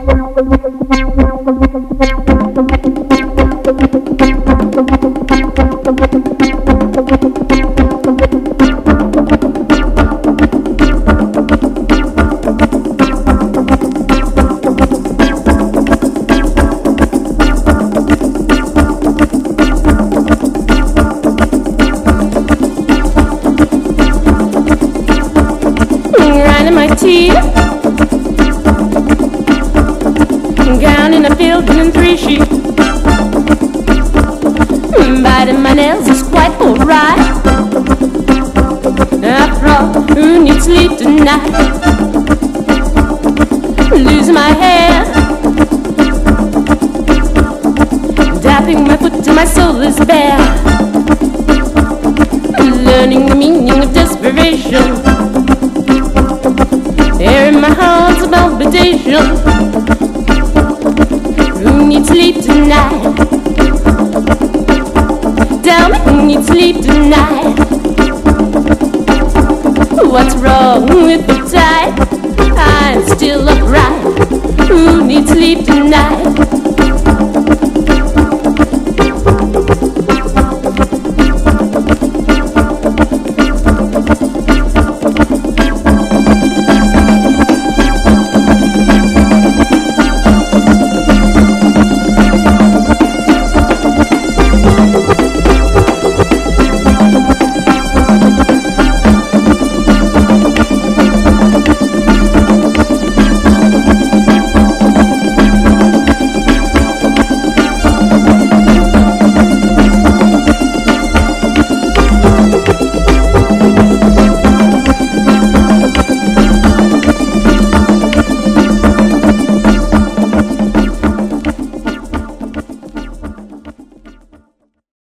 Down in the field in 3 sheep, biting my nails is quite alright. After all, who needs sleep tonight? Losing my hair, dapping my foot till my soul is bare. Learning the meaning of desperation, air in my heart's a palpitation. Who needs sleep tonight? Tell me who needs sleep tonight? What's wrong with the tide? I'm still upright. Who needs sleep tonight?